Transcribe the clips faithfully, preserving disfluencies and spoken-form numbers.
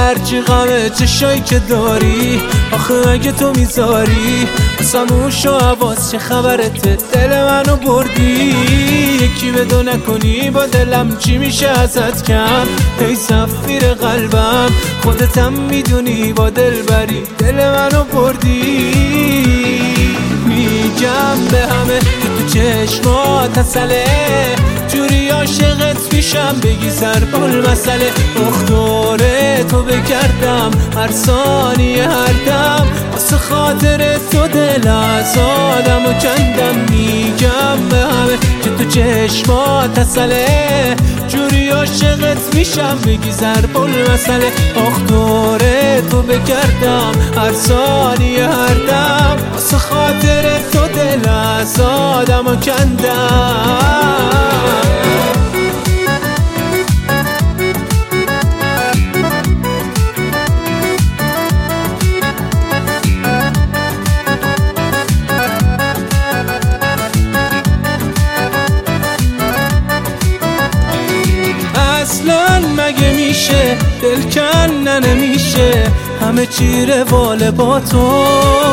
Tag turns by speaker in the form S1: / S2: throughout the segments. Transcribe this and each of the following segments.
S1: هرچی غمه چشایی که داری، آخه اگه تو میذاری سموش و عواز چه خبرته؟ دل منو بردی یکی بدو نکنی با دلم چی میشه ازت کم؟ ای سفیر قلبم خودتم میدونی با دل بری دل منو بردی. میگم به همه که تو چشمات اصله، جوری عاشقت میشم بگی سر پل مسئله. دختره تو بکردم هر ثانیه هر دم، واسه خاطر تو دل از آدم و کندم. میگم به همه که تو چشمات اصله، جوری عاشقت میشم بگی سر پل مسئله. دختره تو بکردم هر ثانیه هر دم، واسه خاطر تو دل از آدم و کندم. اصلا مگه میشه دل کنن نمیشه، همه چی رواله با تو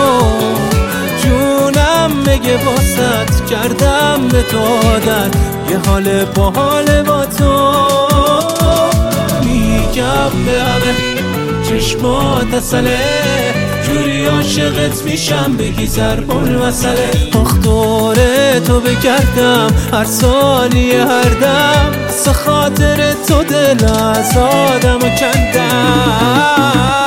S1: جونم مگه واسط کردم به تو عادت، یه حال با حال با تو. میگم به همه چشمات اصله، جوری عاشقت میشم بگی سر پل مسئله. دختره تو بکردم هر ثانیه هر دم، واسه خاطر تو دل از آدم و کندم.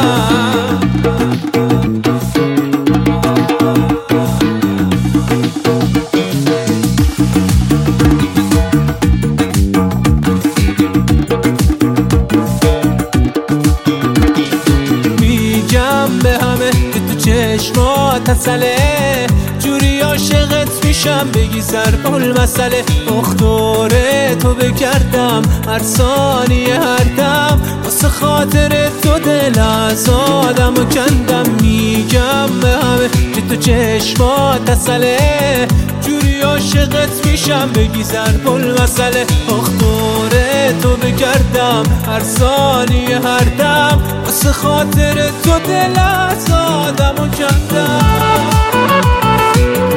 S1: به همه که تو چشمات اصله، جوری عاشقت میشم بگی سر پل مسئله. دختره تو بکردم هر ثانیه هر دم، واسه خاطر تو دل از آدم و کندم. میگم به همه که تو چشمات اصله، جوری عاشقت میشم بگی سر پل مسئله. دختره تو بکردم هر ثانیه هر دم، واسه خاطر تو دل از آدم و کندم.